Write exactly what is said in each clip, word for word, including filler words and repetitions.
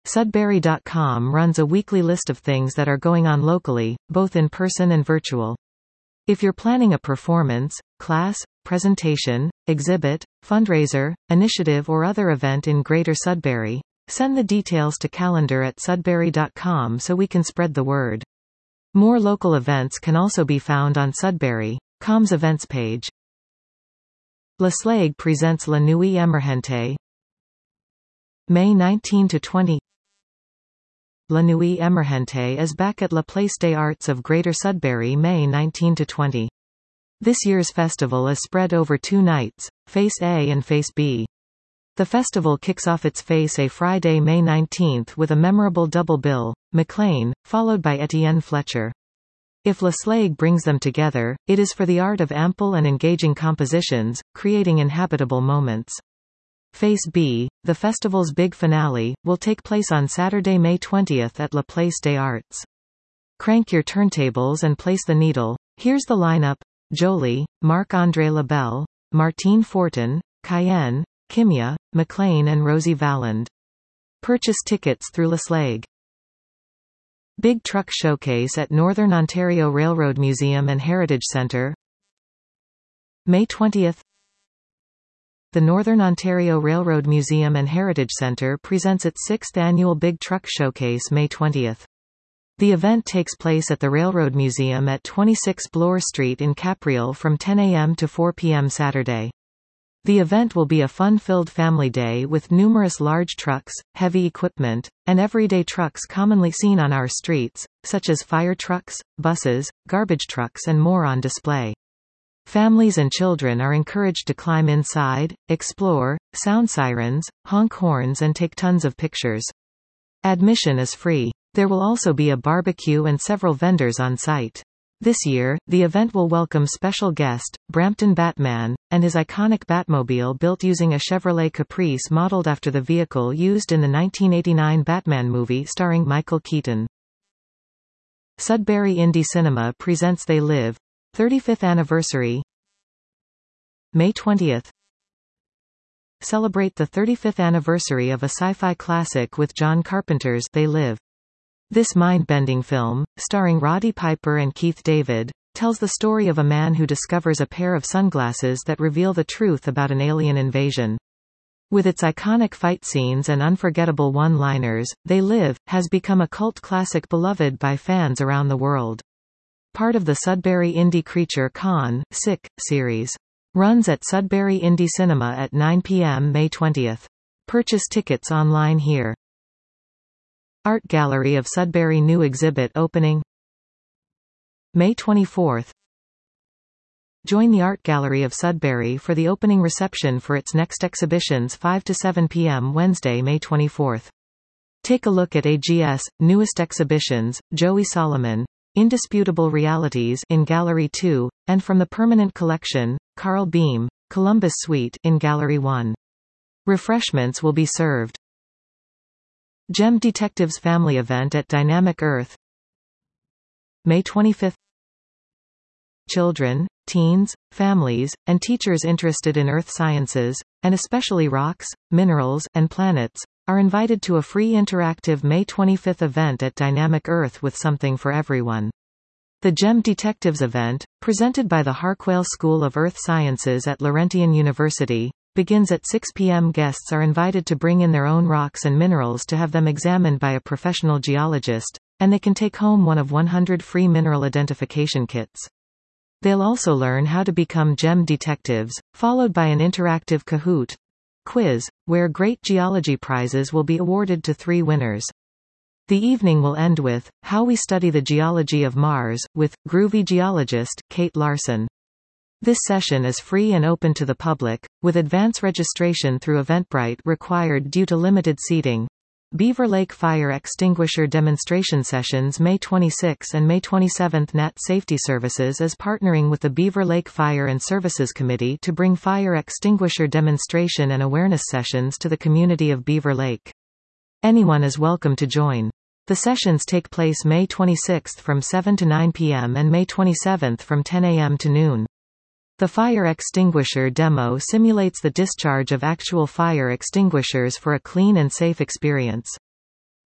Sudbury dot com runs a weekly list of things that are going on locally, both in person and virtual. If you're planning a performance, class, presentation, exhibit, fundraiser, initiative or other event in Greater Sudbury, send the details to calendar at Sudbury dot com so we can spread the word. More local events can also be found on Sudbury dot com's events page. La Slague presents La Nuit Emergente, May nineteenth to twentieth. La Nuit Emergente is back at La Place des Arts of Greater Sudbury May nineteenth to twentieth. This year's festival is spread over two nights, Face A and Face B. The festival kicks off its Face A Friday May nineteenth with a memorable double bill, McLean, followed by Etienne Fletcher. If La Slague brings them together, it is for the art of ample and engaging compositions, creating inhabitable moments. Face B, the festival's big finale, will take place on Saturday May twentieth at La Place des Arts. Crank your turntables and place the needle. Here's the lineup: Jolie, Marc-André Lebel, Martine Fortin, Cayenne, Kimya, McLean and Rosie Valland. Purchase tickets through La Slague. Big Truck Showcase at Northern Ontario Railroad Museum and Heritage Centre, May twentieth. The Northern Ontario Railroad Museum and Heritage Centre presents its sixth annual Big Truck Showcase May twentieth. The event takes place at the Railroad Museum at twenty-six Bloor Street in Capriel from ten a m to four p m Saturday. The event will be a fun-filled family day with numerous large trucks, heavy equipment, and everyday trucks commonly seen on our streets, such as fire trucks, buses, garbage trucks and more on display. Families and children are encouraged to climb inside, explore, sound sirens, honk horns and take tons of pictures. Admission is free. There will also be a barbecue and several vendors on site. This year, the event will welcome special guest, Brampton Batman, and his iconic Batmobile built using a Chevrolet Caprice modeled after the vehicle used in the nineteen eighty-nine Batman movie starring Michael Keaton. Sudbury Indie Cinema presents They Live, thirty-fifth Anniversary, May twentieth. Celebrate the thirty-fifth anniversary of a sci-fi classic with John Carpenter's They Live. This mind-bending film, starring Roddy Piper and Keith David, tells the story of a man who discovers a pair of sunglasses that reveal the truth about an alien invasion. With its iconic fight scenes and unforgettable one-liners, They Live has become a cult classic beloved by fans around the world. Part of the Sudbury Indie Creature Con Sick series. Runs at Sudbury Indie Cinema at nine p m May twentieth. Purchase tickets online here. Art Gallery of Sudbury new exhibit opening May twenty-fourth. Join the Art Gallery of Sudbury for the opening reception for its next exhibitions five to seven p m Wednesday, May twenty-fourth. Take a look at A G S newest exhibitions, Joey Solomon, Indisputable Realities in Gallery two, and from the Permanent Collection, Carl Beam, Columbus Suite in Gallery one. Refreshments will be served. Gem Detectives Family Event at Dynamic Earth May twenty-fifth. Children, teens, families, and teachers interested in earth sciences, and especially rocks, minerals, and planets, are invited to a free interactive May twenty-fifth event at Dynamic Earth with something for everyone. The Gem Detectives event, presented by the Harquail School of Earth Sciences at Laurentian University, begins at six p m Guests are invited to bring in their own rocks and minerals to have them examined by a professional geologist, and they can take home one of one hundred free mineral identification kits. They'll also learn how to become gem detectives, followed by an interactive Kahoot quiz, where great geology prizes will be awarded to three winners. The evening will end with How We Study the Geology of Mars, with groovy geologist Kate Larson. This session is free and open to the public, with advance registration through Eventbrite required due to limited seating. Beaver Lake Fire Extinguisher Demonstration Sessions May twenty-sixth and May twenty-seventh. Nat Safety Services is partnering with the Beaver Lake Fire and Services Committee to bring fire extinguisher demonstration and awareness sessions to the community of Beaver Lake. Anyone is welcome to join. The sessions take place May twenty-sixth from seven to nine p m and May twenty-seventh from ten a m to noon. The fire extinguisher demo simulates the discharge of actual fire extinguishers for a clean and safe experience.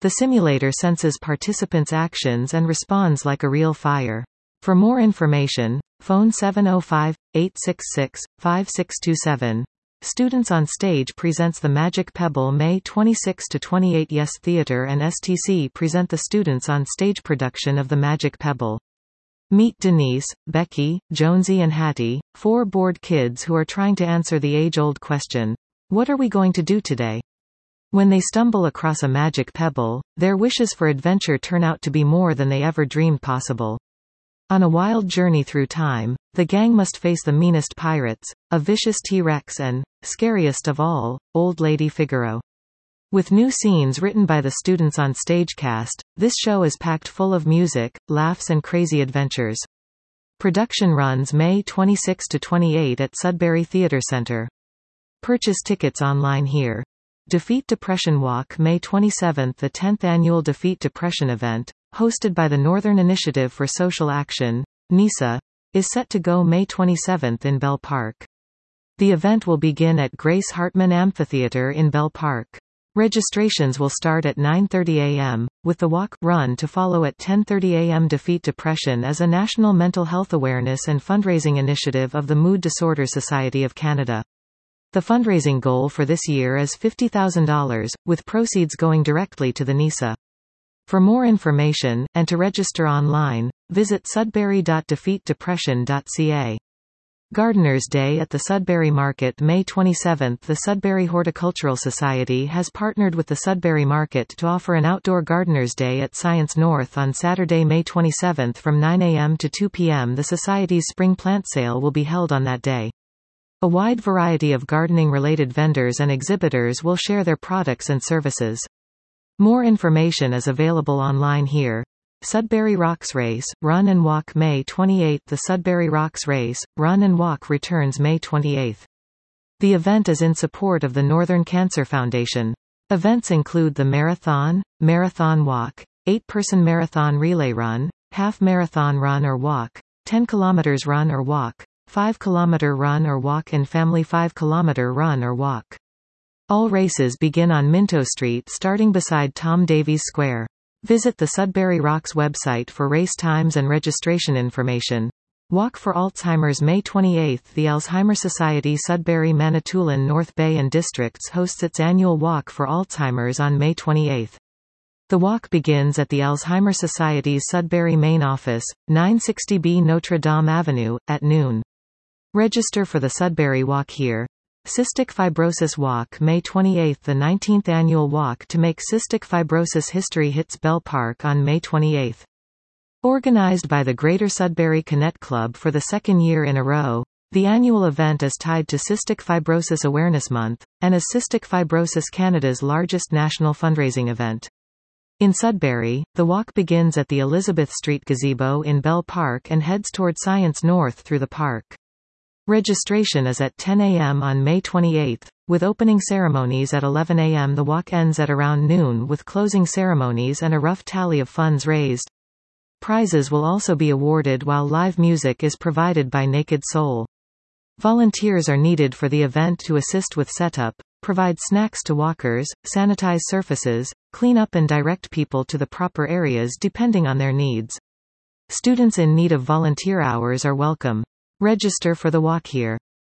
The simulator senses participants' actions and responds like a real fire. For more information, phone seven oh five, eight six six, five six two seven. Students on Stage presents The Magic Pebble May twenty-sixth to twenty-eighth. Yes Theatre and S T C present the Students on Stage production of The Magic Pebble. Meet Denise, Becky, Jonesy and Hattie, four bored kids who are trying to answer the age-old question, "What are we going to do today?" When they stumble across a magic pebble, their wishes for adventure turn out to be more than they ever dreamed possible. On a wild journey through time, the gang must face the meanest pirates, a vicious T-Rex and, scariest of all, Old Lady Figaro. With new scenes written by the Students on Stage cast, this show is packed full of music, laughs and crazy adventures. Production runs May twenty-sixth to twenty-eighth at Sudbury Theatre Center. Purchase tickets online here. Defeat Depression Walk May twenty-seventh. The tenth annual Defeat Depression event, hosted by the Northern Initiative for Social Action, NISA, is set to go May twenty-seventh in Bell Park. The event will begin at Grace Hartman Amphitheater in Bell Park. Registrations will start at nine thirty a m, with the walk-run to follow at ten thirty a m Defeat Depression is a national mental health awareness and fundraising initiative of the Mood Disorder Society of Canada. The fundraising goal for this year is fifty thousand dollars, with proceeds going directly to the NISA. For more information, and to register online, visit sudbury dot defeat depression dot c a. Gardeners' Day at the Sudbury Market May twenty-seventh. The Sudbury Horticultural Society has partnered with the Sudbury Market to offer an outdoor Gardeners' Day at Science North on Saturday, May twenty-seventh from nine a m to two p m The Society's spring plant sale will be held on that day. A wide variety of gardening-related vendors and exhibitors will share their products and services. More information is available online here. Sudbury Rocks Race, Run and Walk May twenty-eighth. The Sudbury Rocks Race, Run and Walk returns May twenty-eighth. The event is in support of the Northern Cancer Foundation. Events include the marathon, marathon walk, eight-person marathon relay run, half-marathon run or walk, ten kilometers run or walk, five kilometer run or walk and family five kilometer run or walk. All races begin on Minto Street starting beside Tom Davies Square. Visit the Sudbury Rocks website for race times and registration information. Walk for Alzheimer's May twenty-eighth. The Alzheimer Society Sudbury Manitoulin North Bay and Districts hosts its annual Walk for Alzheimer's on May twenty-eighth. The walk begins at the Alzheimer Society's Sudbury main office, nine sixty B Notre Dame Avenue, at noon. Register for the Sudbury Walk here. Cystic Fibrosis Walk May twenty-eighth. The nineteenth annual Walk to Make Cystic Fibrosis History hits Bell Park on May twenty-eighth. Organized by the Greater Sudbury Connect Club for the second year in a row, the annual event is tied to Cystic Fibrosis Awareness Month, and is Cystic Fibrosis Canada's largest national fundraising event. In Sudbury, the walk begins at the Elizabeth Street Gazebo in Bell Park and heads toward Science North through the park. Registration is at ten a m on May twenty-eighth, with opening ceremonies at eleven a m The walk ends at around noon with closing ceremonies and a rough tally of funds raised. Prizes will also be awarded while live music is provided by Naked Soul. Volunteers are needed for the event to assist with setup, provide snacks to walkers, sanitize surfaces, clean up and direct people to the proper areas depending on their needs. Students in need of volunteer hours are welcome. Register for the walk here.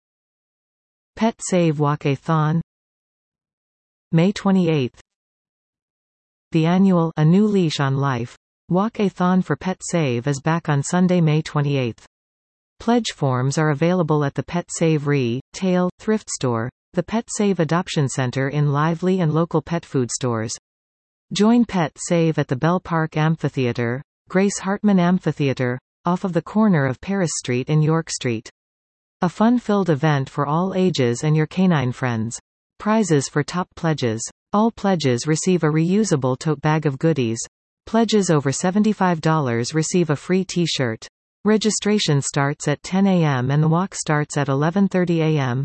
Pet Save Walk-a-thon May twenty-eighth. The annual A New Leash on Life Walk-a-thon for Pet Save is back on Sunday, May twenty-eighth. Pledge forms are available at the Pet Save Re-tail thrift store, the Pet Save Adoption Center in Lively and local pet food stores. Join Pet Save at the Bell Park Amphitheater, Grace Hartman Amphitheater, off of the corner of Paris Street and York Street. A fun-filled event for all ages and your canine friends. Prizes for top pledges. All pledges receive a reusable tote bag of goodies. Pledges over seventy-five dollars receive a free t-shirt. Registration starts at ten a m and the walk starts at eleven thirty a m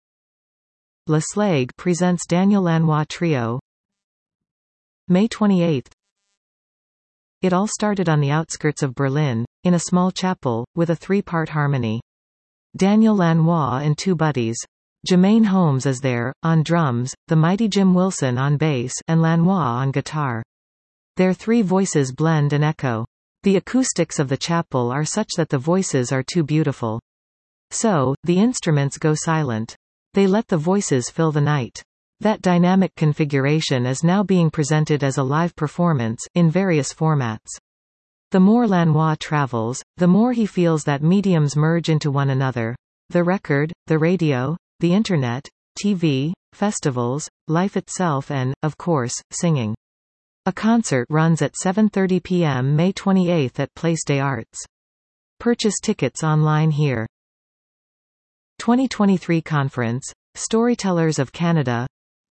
Le Slègue presents Daniel Lanois Trio. May twenty-eighth. It all started on the outskirts of Berlin, in a small chapel, with a three-part harmony. Daniel Lanois and two buddies. Jermaine Holmes is there, on drums, the mighty Jim Wilson on bass, and Lanois on guitar. Their three voices blend and echo. The acoustics of the chapel are such that the voices are too beautiful. So, the instruments go silent. They let the voices fill the night. That dynamic configuration is now being presented as a live performance, in various formats. The more Lanois travels, the more he feels that mediums merge into one another. The record, the radio, the internet, T V, festivals, life itself and, of course, singing. A concert runs at seven thirty p m May twenty-eighth at Place des Arts. Purchase tickets online here. twenty twenty-three Conference, Storytellers of Canada,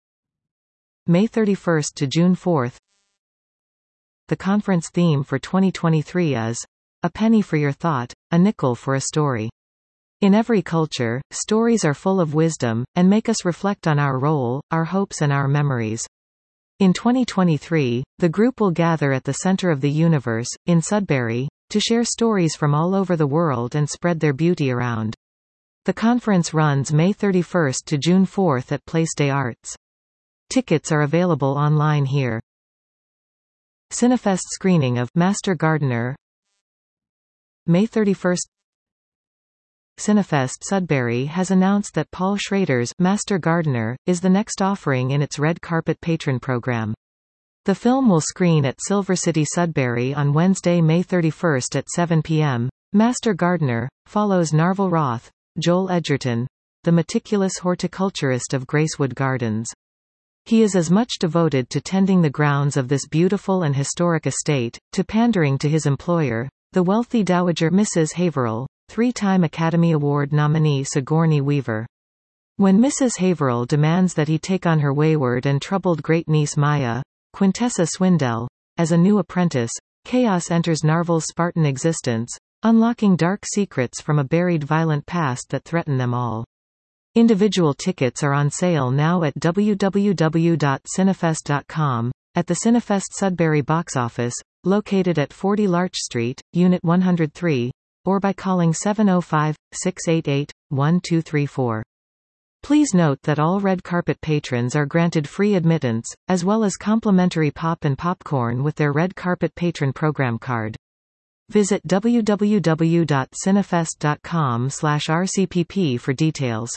May thirty-first to June fourth. The conference theme for twenty twenty-three is, "A penny for your thought, a nickel for a story." In every culture, stories are full of wisdom, and make us reflect on our role, our hopes and our memories. In twenty twenty-three, the group will gather at the center of the universe, in Sudbury, to share stories from all over the world and spread their beauty around. The conference runs May thirty-first to June fourth at Place des Arts. Tickets are available online here. Cinefest screening of Master Gardener, May thirty-first. Cinefest Sudbury has announced that Paul Schrader's Master Gardener is the next offering in its Red Carpet Patron program. The film will screen at Silver City Sudbury on Wednesday, May thirty-first at seven p m Master Gardener follows Narvel Roth, Joel Edgerton, the meticulous horticulturist of Gracewood Gardens. He is as much devoted to tending the grounds of this beautiful and historic estate, to pandering to his employer, the wealthy Dowager Missus Haverhill, three-time Academy Award nominee Sigourney Weaver. When Missus Haverhill demands that he take on her wayward and troubled great-niece Maya, Quintessa Swindell, as a new apprentice, chaos enters Narvel's Spartan existence, unlocking dark secrets from a buried violent past that threaten them all. Individual tickets are on sale now at w w w dot cinefest dot com, at the Cinefest Sudbury box office, located at forty Larch Street, Unit one hundred three, or by calling seven oh five, six eight eight, one two three four. Please note that all Red Carpet patrons are granted free admittance, as well as complimentary pop and popcorn with their Red Carpet Patron program card. Visit w w w dot cinefest dot com slash r c p p for details.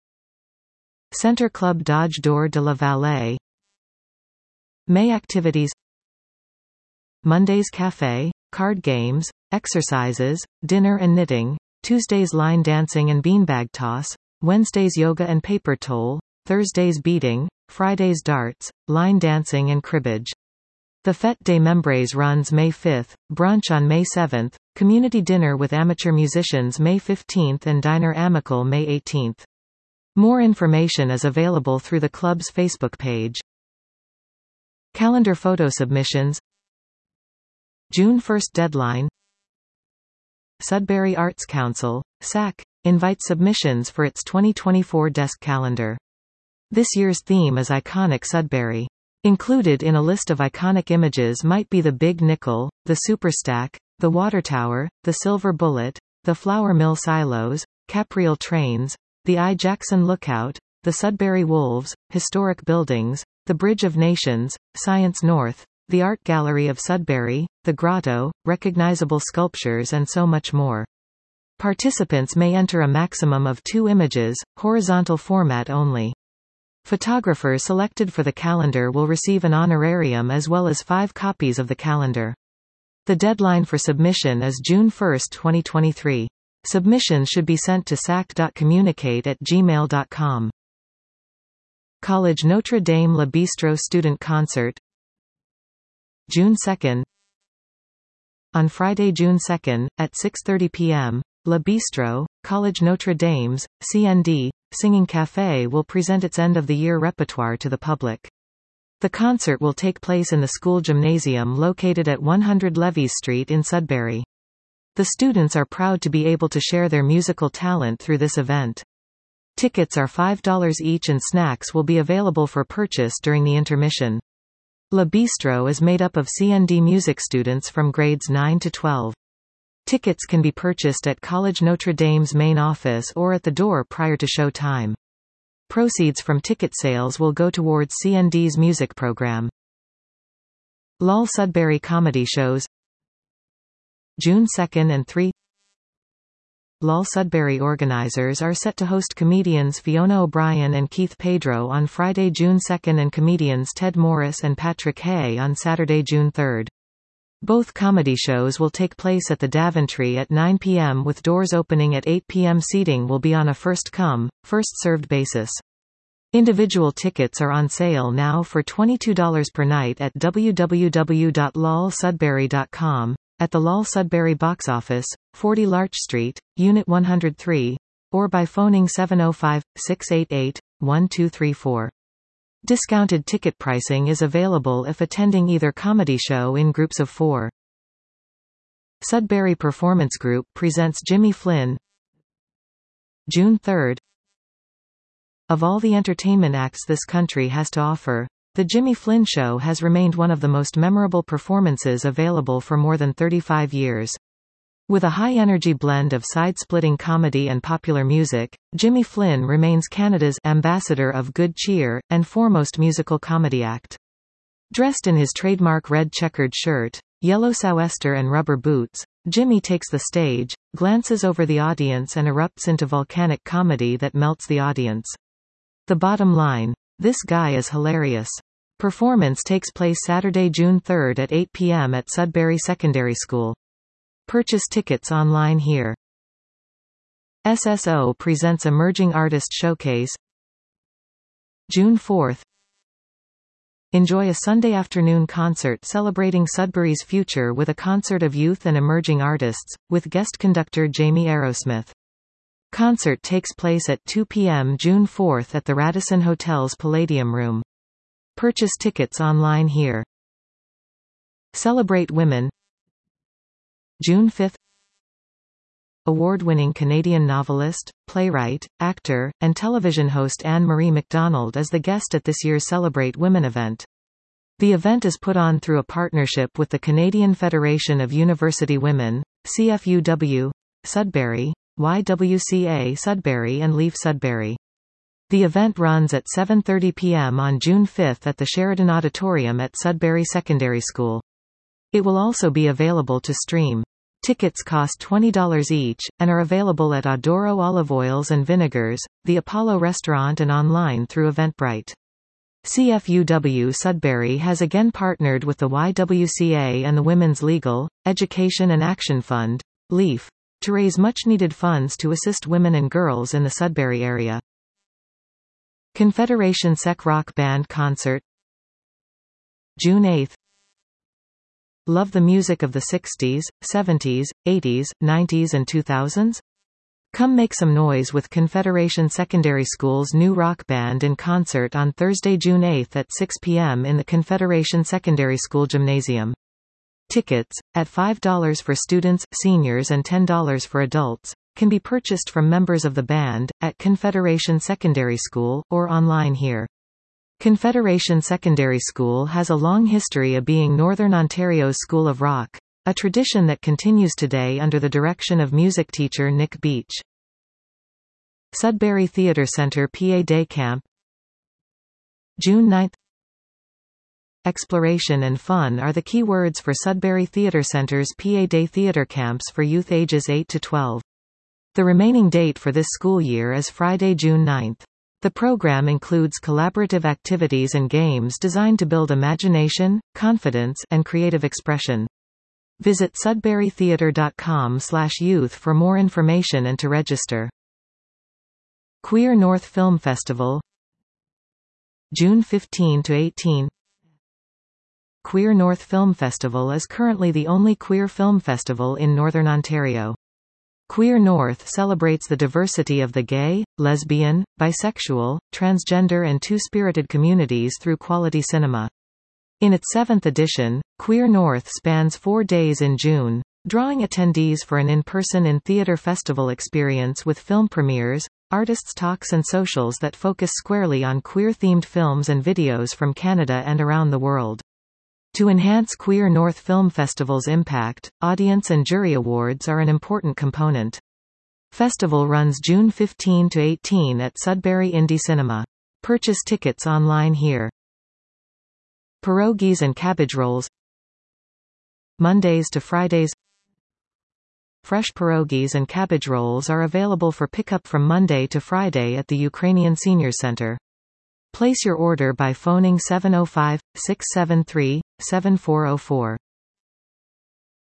Center Club Dodge Door de la Vallée. May activities: Mondays cafe, card games, exercises, dinner and knitting, Tuesdays line dancing and beanbag toss, Wednesdays yoga and paper toll, Thursdays beading, Fridays darts, line dancing and cribbage. The Fête des Membres runs May fifth, brunch on May seventh, community dinner with amateur musicians May fifteenth and diner amical May eighteenth. More information is available through the club's Facebook page. Calendar photo submissions. June first deadline. Sudbury Arts Council, S A C, invites submissions for its twenty twenty-four desk calendar. This year's theme is Iconic Sudbury. Included in a list of iconic images might be the Big Nickel, the Superstack, the Water Tower, the Silver Bullet, the Flour Mill Silos, Capriole Trains, the I. Jackson Lookout, the Sudbury Wolves, historic buildings, the Bridge of Nations, Science North, the Art Gallery of Sudbury, the Grotto, recognizable sculptures and so much more. Participants may enter a maximum of two images, horizontal format only. Photographers selected for the calendar will receive an honorarium as well as five copies of the calendar. The deadline for submission is June first, twenty twenty-three. Submissions should be sent to sac dot communicate at gmail dot com. College Notre Dame Le Bistro Student Concert, June second. On Friday, June second, at six thirty p m, Le Bistro, College Notre Dame's, C N D, Singing Café will present its end-of-the-year repertoire to the public. The concert will take place in the school gymnasium located at one hundred Levis Street in Sudbury. The students are proud to be able to share their musical talent through this event. Tickets are five dollars each and snacks will be available for purchase during the intermission. Le Bistro is made up of C N D music students from grades nine to twelve. Tickets can be purchased at College Notre Dame's main office or at the door prior to show time. Proceeds from ticket sales will go towards C N D's music program. L O L Sudbury Comedy Shows June second and third. L O L Sudbury organizers are set to host comedians Fiona O'Brien and Keith Pedro on Friday, June second and comedians Ted Morris and Patrick Hay on Saturday, June third. Both comedy shows will take place at the Daventry at nine p m with doors opening at eight p m Seating will be on a first-come, first-served basis. Individual tickets are on sale now for twenty-two dollars per night at w w w dot lol sudbury dot com, at the L O L Sudbury box office, forty Larch Street, Unit one hundred three, or by phoning seven oh five, six eight eight, one two three four. Discounted ticket pricing is available if attending either comedy show in groups of four. Sudbury Performance Group presents Jimmy Flynn June third. Of all the entertainment acts this country has to offer, the Jimmy Flynn Show has remained one of the most memorable performances available for more than thirty-five years. With a high-energy blend of side-splitting comedy and popular music, Jimmy Flynn remains Canada's ambassador of good cheer, and foremost musical comedy act. Dressed in his trademark red checkered shirt, yellow sou'wester and rubber boots, Jimmy takes the stage, glances over the audience and erupts into volcanic comedy that melts the audience. The bottom line: this guy is hilarious. Performance takes place Saturday, June third at eight p m at Sudbury Secondary School. Purchase tickets online here. S S O presents Emerging Artist Showcase June fourth. Enjoy a Sunday afternoon concert celebrating Sudbury's future with a concert of youth and emerging artists, with guest conductor Jamie Aerosmith. Concert takes place at two p m June fourth at the Radisson Hotel's Palladium Room. Purchase tickets online here. Celebrate Women June fifth. Award-winning Canadian novelist, playwright, actor, and television host Anne-Marie MacDonald is the guest at this year's Celebrate Women event. The event is put on through a partnership with the Canadian Federation of University Women, C F U W, Sudbury, Y W C A Sudbury and Leaf Sudbury. The event runs at seven thirty p m on June fifth at the Sheridan Auditorium at Sudbury Secondary School. It will also be available to stream. Tickets cost twenty dollars each, and are available at Adoro Olive Oils and Vinegars, the Apollo Restaurant and online through Eventbrite. C F U W Sudbury has again partnered with the Y W C A and the Women's Legal, Education and Action Fund, LEAF, to raise much-needed funds to assist women and girls in the Sudbury area. Confederation Sec Rock Band Concert June eighth. Love the music of the sixties, seventies, eighties, nineties and two thousands? Come make some noise with Confederation Secondary School's new rock band in concert on Thursday, June eighth at six p m in the Confederation Secondary School Gymnasium. Tickets, at five dollars for students, seniors and ten dollars for adults, can be purchased from members of the band, at Confederation Secondary School, or online here. Confederation Secondary School has a long history of being Northern Ontario's School of Rock, a tradition that continues today under the direction of music teacher Nick Beach. Sudbury Theatre Centre P A Day Camp June ninth. Exploration and fun are the key words for Sudbury Theatre Centre's P A Day theatre camps for youth ages eight to twelve. The remaining date for this school year is Friday, June ninth. The program includes collaborative activities and games designed to build imagination, confidence, and creative expression. Visit sudbury theatre dot com slash youth for more information and to register. Queer North Film Festival June fifteenth to eighteenth. Queer North Film Festival is currently the only queer film festival in Northern Ontario. Queer North celebrates the diversity of the gay, lesbian, bisexual, transgender and two-spirited communities through quality cinema. In its seventh edition, Queer North spans four days in June, drawing attendees for an in-person in-theatre festival experience with film premieres, artists' talks and socials that focus squarely on queer-themed films and videos from Canada and around the world. To enhance Queer North Film Festival's impact, audience and jury awards are an important component. Festival runs June fifteenth to eighteenth at Sudbury Indie Cinema. Purchase tickets online here. Pierogies and cabbage rolls Mondays to Fridays. Fresh pierogies and cabbage rolls are available for pickup from Monday to Friday at the Ukrainian Senior Center. Place your order by phoning seven oh five, six seven three, seven four oh four.